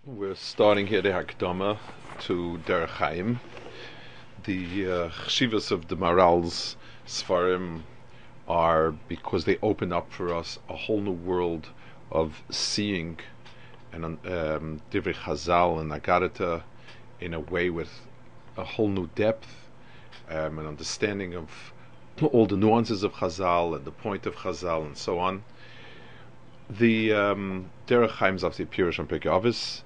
We're starting here the Hakdama to Derech Chaim. The chshivas of the Maral's Sfarim are because they open up for us a whole new world of seeing and Divrei Chazal and Agarata in a way with a whole new depth, and understanding of all the nuances of Chazal and the point of Chazal and so on. The Derech Chaim is obviously Pirush on Pirkei Avos.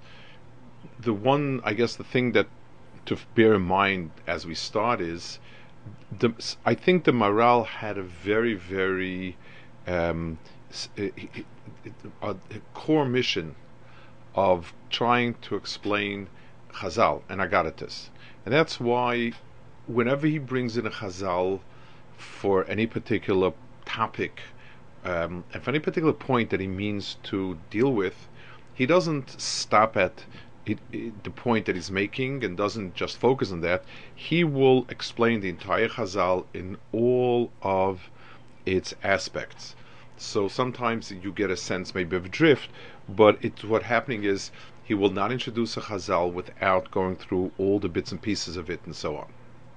The thing that to bear in mind as we start is, I think the Maral had a very, very a core mission of trying to explain Chazal and Agaritas, and that's why whenever he brings in a Chazal for any particular topic, and for any particular point that he means to deal with, he doesn't stop at the point that he's making and doesn't just focus on that. He will explain the entire Chazal in all of its aspects. So sometimes you get a sense maybe of drift, but what happening is he will not introduce a Chazal without going through all the bits and pieces of it and so on.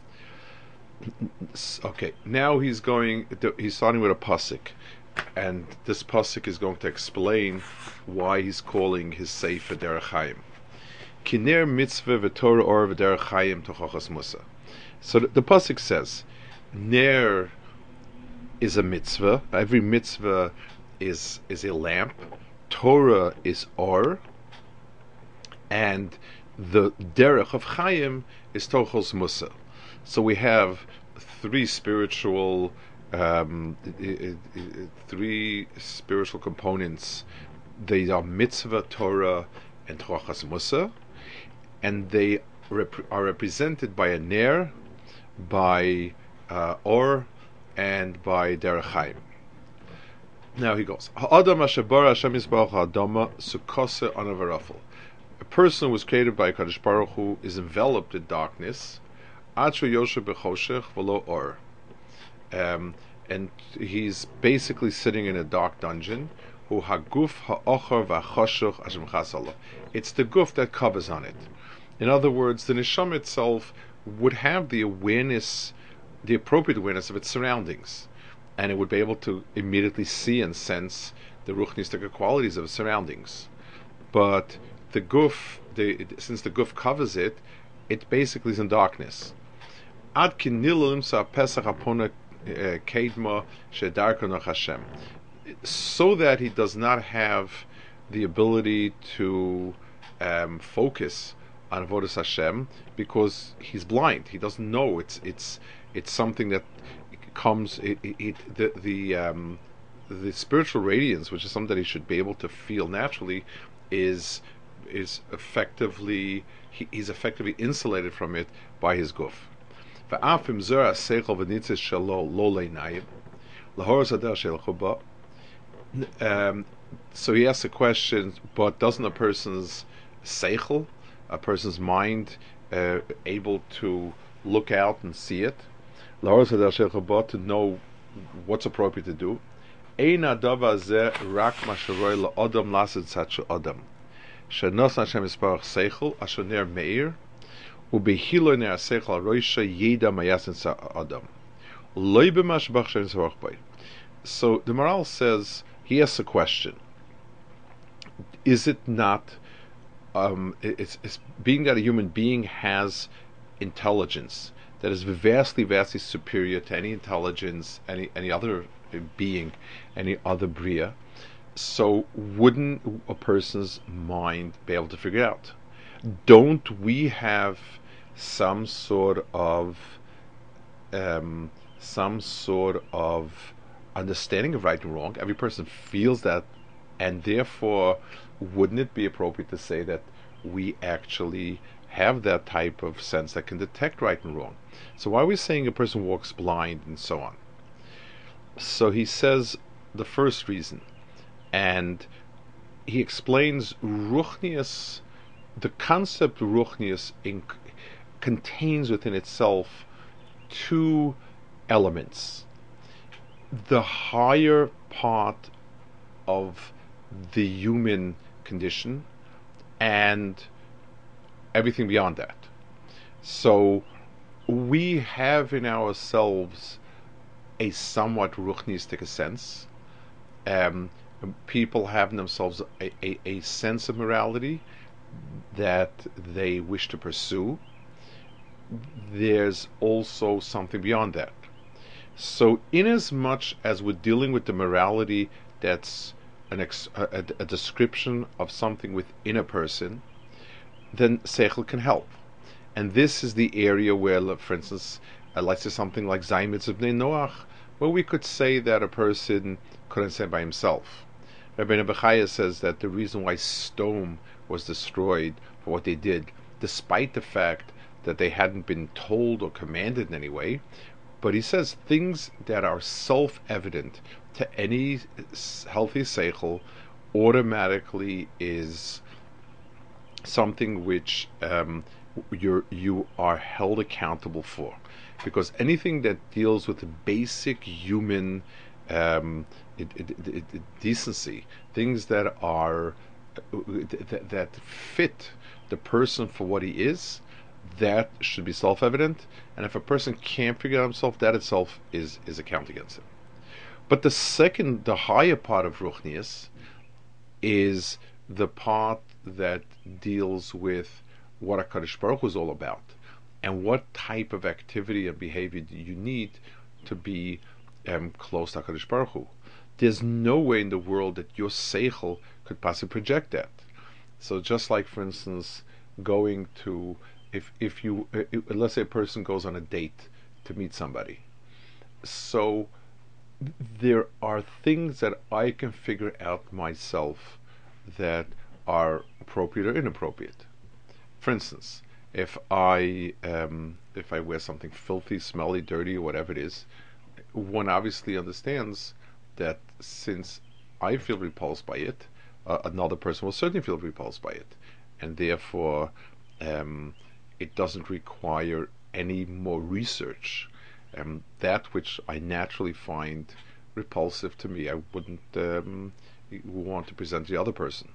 Okay, now he's starting with a pasuk, and this pasuk is going to explain why he's calling his sefer Derech Chaim. Kiner mitzvah v'torah or v'derech Chaim tochachas Musa. So the pasuk says, Ner is a mitzvah. Every mitzvah is a lamp. Torah is or, and the derech of Chaim is tochos Musa. So we have three spiritual components. They are mitzvah, Torah, and tochas Musa, and they are represented by a ner, by or, and by derech Chaim. Now he goes, Ha'adam asher bara Hashem Yisbarach ha'adama sukose anavarafel. A person who was created by Kadosh Baruch Hu is enveloped in darkness, ad shu yoshev b'choshech v'lo or, and he's basically sitting in a dark dungeon. Hu haguf ha'ocher v'choshuch ashem chasalo. It's the guf that covers on it. In other words, the neshama itself would have the awareness, the appropriate awareness of its surroundings, and it would be able to immediately see and sense the ruchnistic qualities of its surroundings. But the guf, since the guf covers it, it basically is in darkness. Ad ki nilu limsa pesach apona kedma shedarka noch Hashem, so that he does not have the ability to focus on avodas Hashem, because he's blind. He doesn't know. It's something that comes. The spiritual radiance, which is something that he should be able to feel naturally, is effectively he's effectively insulated from it by his guf. So he asks a question, but doesn't a person's seichel, a person's mind, able to look out and see it, to know what's appropriate to do? So the Maral says, he asks a question: is it not? It's being that a human being has intelligence that is vastly, vastly superior to any intelligence, any other being, any other bria. So wouldn't a person's mind be able to figure it out? Don't we have some sort of understanding of right and wrong? Every person feels that, and therefore, wouldn't it be appropriate to say that we actually have that type of sense that can detect right and wrong? So why are we saying a person walks blind and so on? So he says the first reason, and he explains Ruchnius. The concept of Ruchnius contains within itself two elements. The higher part of the human condition, and everything beyond that. So we have in ourselves a somewhat ruchnistic sense. Um, People have in themselves a sense of morality that they wish to pursue. There's also something beyond that. So, inasmuch as we're dealing with the morality that's a description of something within a person, then seichel can help. And this is the area where, for instance, let's say something like Zaymitz of Noach, where we could say that a person couldn't say by himself. Rabbi Bechaya says that the reason why Stone was destroyed for what they did, despite the fact that they hadn't been told or commanded in any way, but he says things that are self-evident to any healthy seichel automatically is something which you are held accountable for, because anything that deals with the basic human decency, things that are that fit the person for what he is, that should be self-evident. And if a person can't figure out himself, that itself is a count against him. But the higher part of Ruchnius is the part that deals with what HaKadosh Baruch Hu is all about, and what type of activity and behavior do you need to be close to HaKadosh Baruch Hu. There's no way in the world that your seichel could possibly project that. So just like, for instance, going to, if you let's say a person goes on a date to meet somebody, so there are things that I can figure out myself that are appropriate or inappropriate. For instance, if I wear something filthy, smelly, dirty, or whatever it is, one obviously understands that since I feel repulsed by it, another person will certainly feel repulsed by it, and therefore it doesn't require any more research. That which I naturally find repulsive to me, I wouldn't want to present to the other person.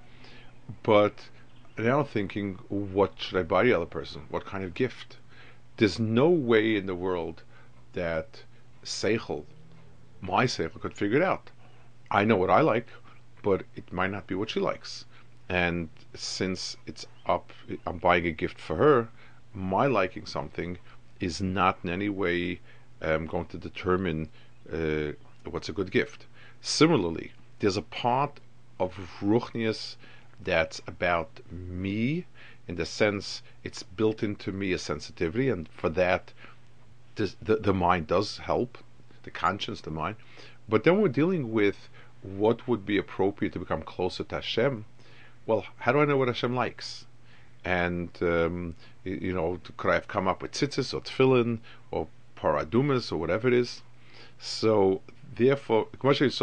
But now thinking, what should I buy the other person? What kind of gift? There's no way in the world that seichel, my seichel, could figure it out. I know what I like, but it might not be what she likes. And since I'm buying a gift for her, my liking something is not in any way going to determine what's a good gift. Similarly, there's a part of Ruchnius that's about me, in the sense it's built into me a sensitivity, and for that the mind does help, the conscience, the mind. But then we're dealing with what would be appropriate to become closer to Hashem. Well, how do I know what Hashem likes? And could I have come up with tzitzis or tefillin or paradumas or whatever it is? So therefore, because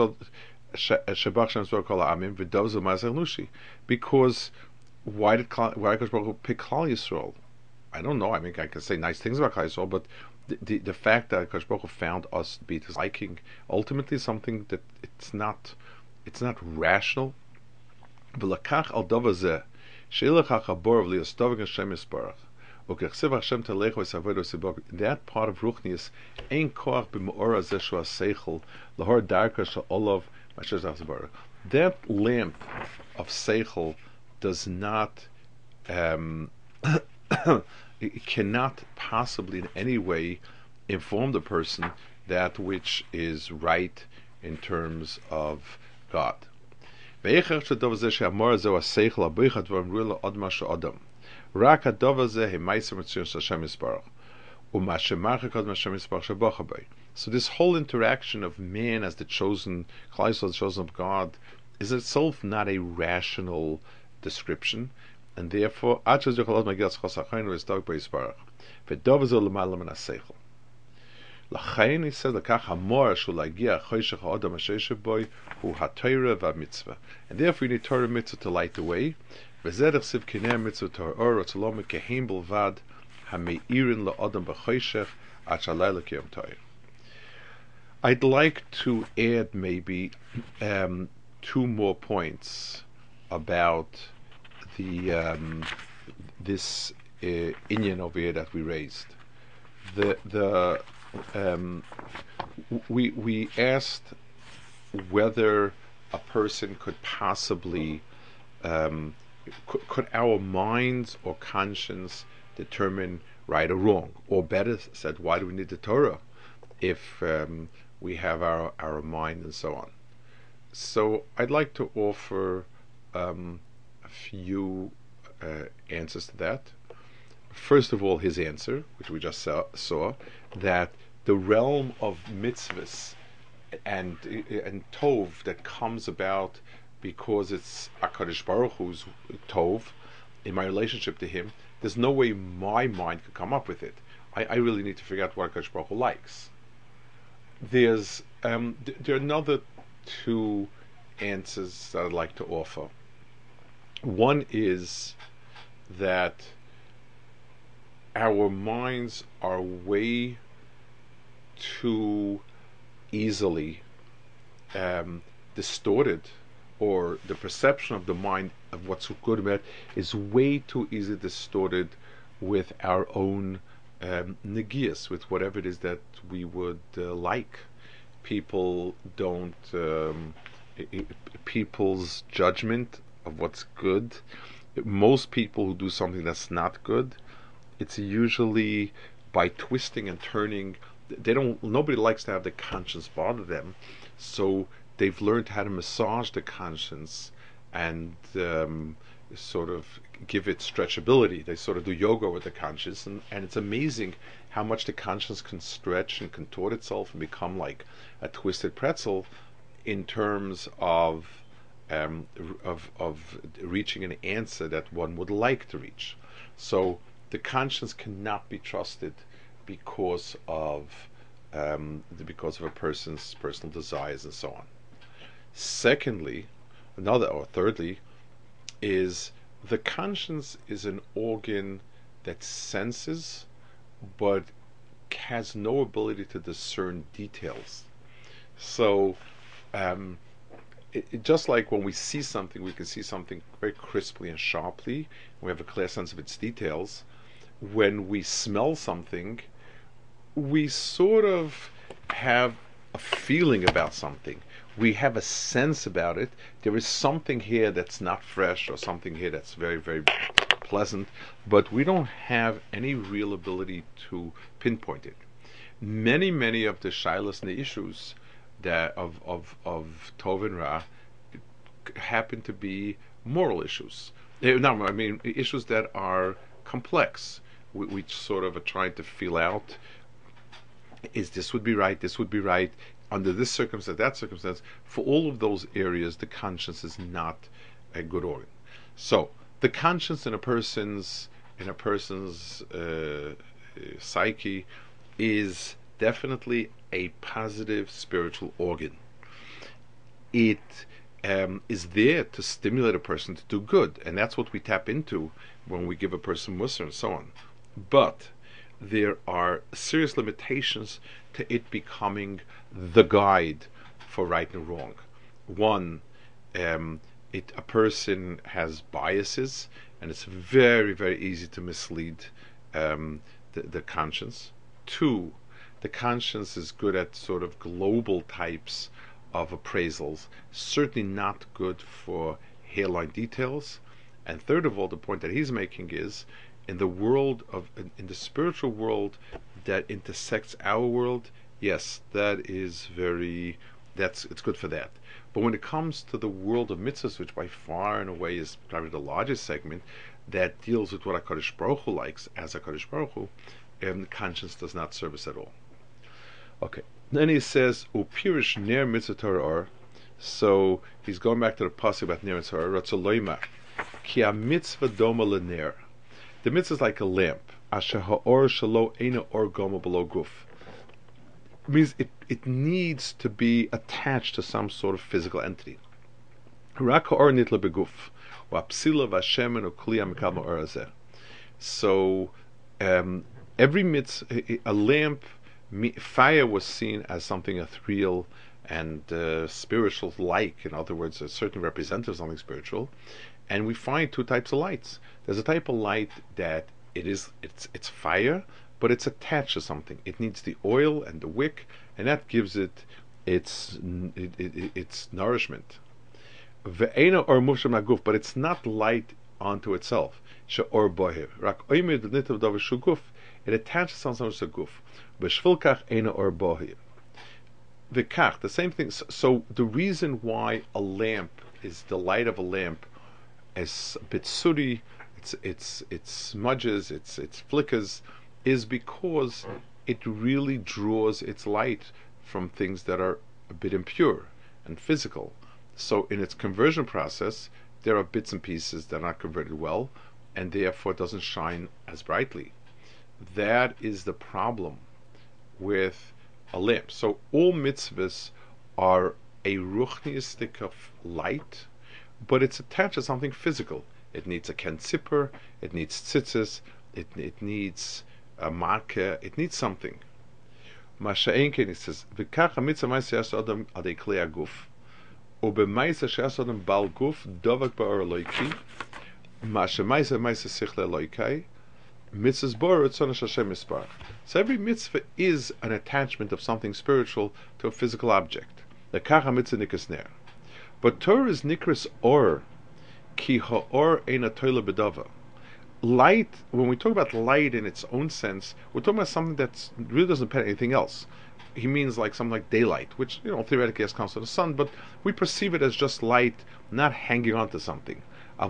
why did Kosh Baruch Hu pick Klal Yisrael? I don't know. I mean, I can say nice things about Klal Yisrael, but the fact that Kosh Baruch Hu found us to be disliking ultimately something that it's not rational. V'lakach al davar zeh she'ilach haborov li'ostavik Hashem yisparach u'kechsev Hashem talech v'saved v'sibok. That part of Ruchnius ain't koach b'meora zeh shu ha'seichel lahor darka she'olav masher zachzabarach. That lamp of seichel does not it cannot possibly in any way inform the person that which is right in terms of God. Rak hadavar zeh hemaiser mitzvos Hashem yisparach, u'mashemarcha kod Hashem yisparach shabachah. So this whole interaction of man as the chosen, Klal Yisrael, the chosen of God, is itself not a rational description, and therefore, achas yochalot magilas chosachaynu is dog by yisparach. V'davar zeh l'malam min haseichel. L'chayin, he says, l'kach hamor shul lagia choshech ha'adam ha'sheish boy hu ha'torah v'mitzvah. And therefore you need Torah mitzvah to light the way. V'zedech siv kinei mitzvah Torah or tzolom kehem belvad ha'meirin la'adam b'choshech ach halayla kiyom Torah. I'd like to add maybe two more points about the this inyan over here that we raised. The we asked whether a person could possibly could our minds or conscience determine right or wrong, or better said, why do we need the Torah if we have our mind and so on? So I'd like to offer a few answers to that. First of all, his answer, which we just saw, that the realm of mitzvahs and tov that comes about because it's HaKadosh Baruch Hu's tov in my relationship to him, there's no way my mind could come up with it. I really need to figure out what HaKadosh Baruch Hu likes. There are another two answers that I'd like to offer. One is that our minds are way too easily distorted, or the perception of the mind of what's good about it is way too easily distorted with our own negias, with whatever it is that we would like. People don't people's judgment of what's good, most people who do something that's not good, it's usually by twisting and turning. Nobody likes to have the conscience bother them, so they've learned how to massage the conscience and sort of give it stretchability. They sort of do yoga with the conscience, and it's amazing how much the conscience can stretch and contort itself and become like a twisted pretzel in terms of reaching an answer that one would like to reach. So the conscience cannot be trusted because of a person's personal desires and so on. Secondly, thirdly, is the conscience is an organ that senses, but has no ability to discern details. So, just like when we see something, we can see something very crisply and sharply. We have a clear sense of its details. When we smell something, we sort of have a feeling about something. We have a sense about it. There is something here that's not fresh, or something here that's very, very pleasant, but we don't have any real ability to pinpoint it. Many of the shilas and the issues that of Tov and Ra happen to be moral issues. No, I mean issues that are complex. We sort of are trying to feel out, is this would be right, this would be right, under this circumstance, that circumstance. For all of those areas, the conscience is not a good organ. So the conscience in a person's psyche is definitely a positive spiritual organ. It is there to stimulate a person to do good, and that's what we tap into when we give a person mussar and so on. But there are serious limitations to it becoming the guide for right and wrong. One, a person has biases, and it's very, very easy to mislead the conscience. Two, the conscience is good at sort of global types of appraisals, certainly not good for hairline details. And third of all, the point that he's making is, in the spiritual world that intersects our world, yes, it's good for that. But when it comes to the world of mitzvahs, which by far and away is probably the largest segment, that deals with what HaKadosh Baruch Hu likes as HaKadosh Baruch Hu, conscience does not serve us at all. Okay, then he says, Upirish ner mitzvah Torah or. So he's going back to the pasuk about ner mitzvah Torah. Ratzoloima ki a mitzvah doma lener. The mitzvah is like a lamp. Asher ha'or shelo eina or goma below guf. It means it needs to be attached to some sort of physical entity. Rak ha'or nitla beguf. Wa psila v'ashemen u'kli ha'mekal ma'or hazeh. So every mitzvah, a lamp, fire was seen as something ethereal and spiritual-like. In other words, a certain representative of something spiritual. And we find two types of lights. There's a type of light that it's fire, but it's attached to something. It needs the oil and the wick, and that gives it its nourishment. Ve'ena or muvsham haguf, but it's not light onto itself. She'or boher. Rak oimed v'nitav davar shuguf. It attaches on something to guf. B'shvilkach ena or boher. V'kach, the same thing. So the reason why a lamp is the light of a lamp is a bit sooty, it smudges, it flickers, is because it really draws its light from things that are a bit impure and physical. So in its conversion process, there are bits and pieces that are not converted well, and therefore it doesn't shine as brightly. That is the problem with a lamp. So all mitzvahs are a ruchniistic of light, but it's attached to something physical. It needs a ken zipper, it needs tzitzis, it needs a marke, it needs something. Masha'enken, it says, v'kach ha-mitzvah ma'aseh yas adam adei klei haguf, u'b'ma'aseh she'as adam bal guf dovak ba'or eloiki, ma'aseh ma'aseh sichle eloikai, mitzvahs bor etzon Hashem mispar. So every mitzvah is an attachment of something spiritual to a physical object. V'kach ha-mitzvah nikas ner. But Torah is nikras or, ki ha'or eina toile bedava. Light, when we talk about light in its own sense, we're talking about something that really doesn't depend on anything else. He means like something like daylight, which theoretically has comes from the sun, but we perceive it as just light, not hanging on to something. So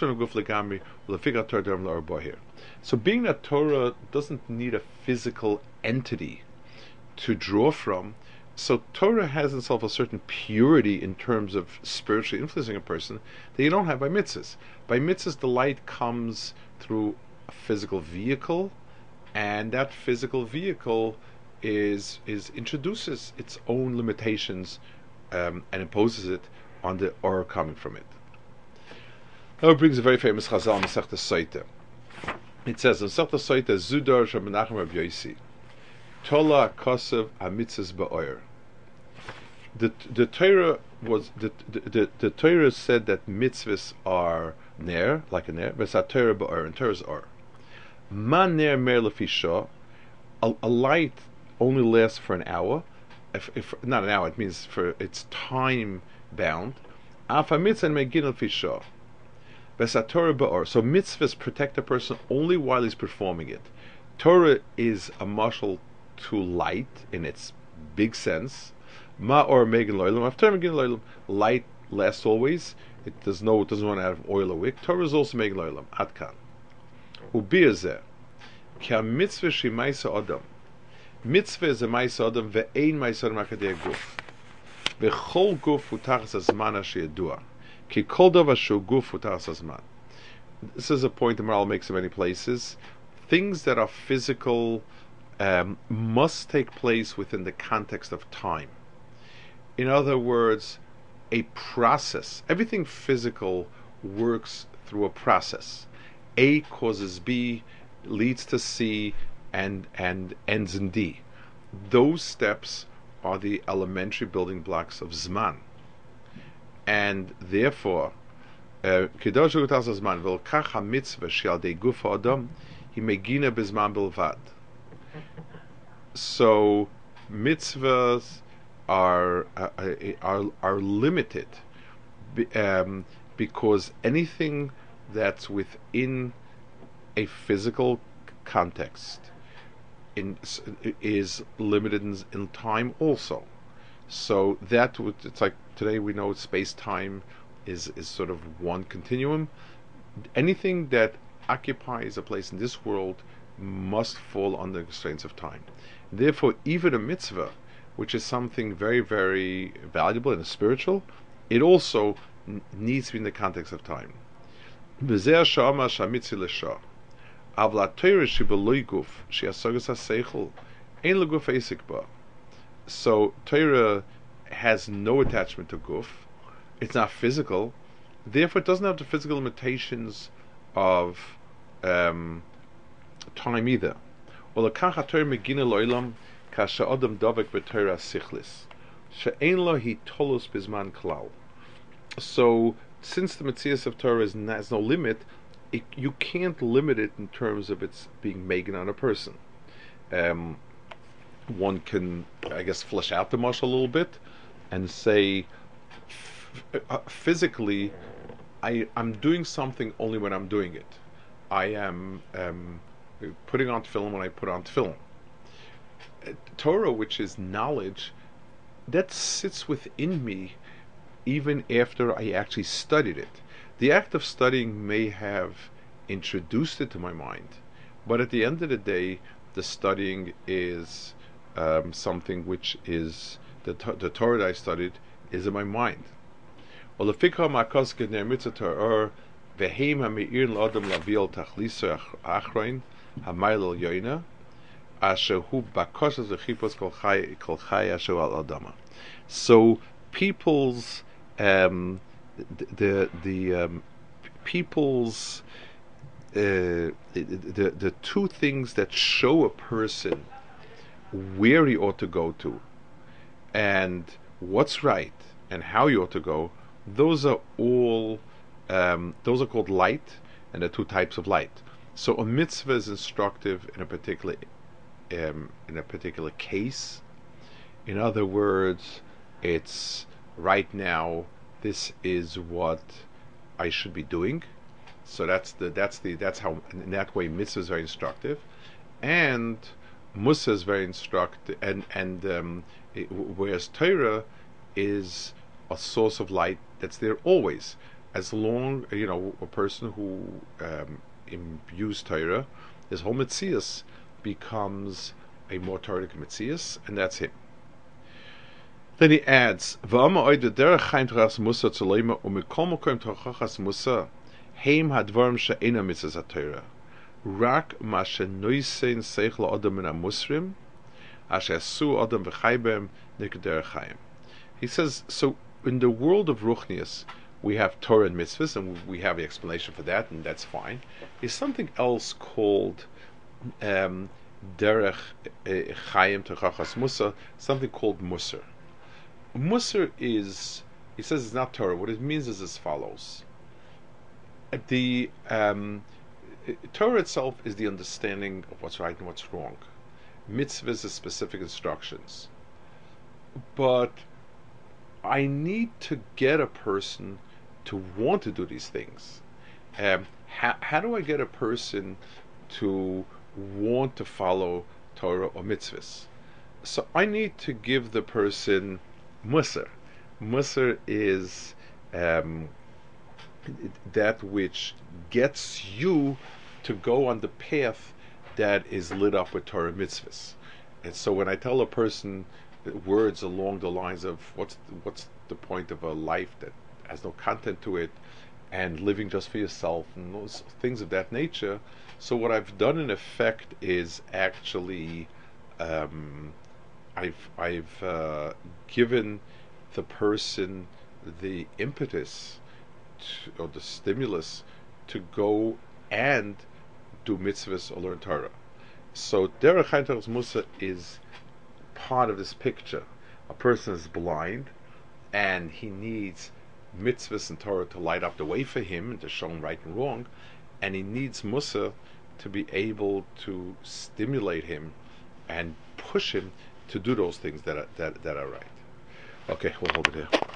being that Torah doesn't need a physical entity to draw from, so Torah has in itself a certain purity in terms of spiritually influencing a person that you don't have by mitzvahs. By mitzvahs, the light comes through a physical vehicle, and that physical vehicle introduces its own limitations and imposes it on the aura coming from it. Now it brings a very famous Chazal, Masechta Soita. It says, Masechta Soita, Zudar Shabmenachem Rav Yosi, Tola Kosev HaMitzvahs Ba'or. The Torah was the Torah said that mitzvahs are ner, like a ner, but Torah ba'or, and Torah's or. Man ner mer lefisha, a light only lasts for an hour. If not an hour, it means for it's time bound. Afa mitzvah megin lefisha, but Torah ba'or. So mitzvahs protect a person only while he's performing it. Torah is a marshal to light in its big sense. Ma or megan loilam. After megan loilam, light lasts always. It doesn't run out of oil or wick. Torah is also megan loilam. Atkan. Ubiyazeh. Ki a mitzvah shi ma'isa adam. Mitzvah is a ma'isa adam ve'ein ma'isa adam akadei guf. Ve'chol guf utachas hazman hasheyadua. Ki kol davar shu guf utachas hazman. This is a point the Maharal makes in many places. Things that are physical must take place within the context of time. In other words, a process. Everything physical works through a process. A causes B, leads to C, and ends in D. Those steps are the elementary building blocks of Zman. And therefore, so mitzvahs are limited because anything that's within a physical context is limited in time also. So it's like today we know space-time is sort of one continuum. Anything that occupies a place in this world must fall under the constraints of time. Therefore, even a mitzvah, which is something very, very valuable and spiritual, it also needs to be in the context of time. So Torah has no attachment to guf. It's not physical, therefore it doesn't have the physical limitations of time either. So since the Metzias of Torah has no limit, you can't limit it in terms of its being made on a person. Um, One can, I guess, flesh out the mashal a little bit and say, physically, I'm doing something only when I'm doing it. I am putting on tefillin when I put on tefillin. Torah, which is knowledge, that sits within me even after I actually studied it. The act of studying may have introduced it to my mind, but at the end of the day, the studying is something which is the Torah that I studied is in my mind. So people's people's the two things that show a person where he ought to go to and what's right and how you ought to go, those are all those are called light, and there are two types of light. So a mitzvah is instructive in a particular case. In other words, it's right now. This is what I should be doing. So that's how in that way mitzvah is very instructive, and Musa is very instructive, whereas Torah is a source of light that's there always, as long a person who imbues Torah, his whole Metzias becomes a more Torah Metzias, and that's him. Then he adds, "V'ama oida derech chaim torachas Musa tzolema umikol mokom torachas Musa heim hadvarim she'ena mitzvahs haTorah rak ma shenoisen seichel adam min hamusrim asher su adam v'chai b'hem nik derech chaim." He says, so in the world of Ruchnius, we have Torah and mitzvahs, and we have the explanation for that, and that's fine. There's something else called derech chaim torachas Musa, something called Musar. Musar is, he says it's not Torah. What it means is as follows. The Torah itself is the understanding of what's right and what's wrong. Mitzvahs are specific instructions. But I need to get a person to want to do these things. How do I get a person to want to follow Torah or mitzvahs? So I need to give the person Musar. Musar is that which gets you to go on the path that is lit up with Torah mitzvahs. And so when I tell a person words along the lines of what's the point of a life that has no content to it, and living just for yourself, and those things of that nature, so what I've done in effect is actually I've given the person the impetus or the stimulus to go and do mitzvahs or learn Torah. So Derech Chaim Torachas Musa is part of this picture. A person is blind and he needs mitzvahs and Torah to light up the way for him and to show him right and wrong, and he needs Musa to be able to stimulate him and push him to do those things that are right. Okay, we'll hold it here.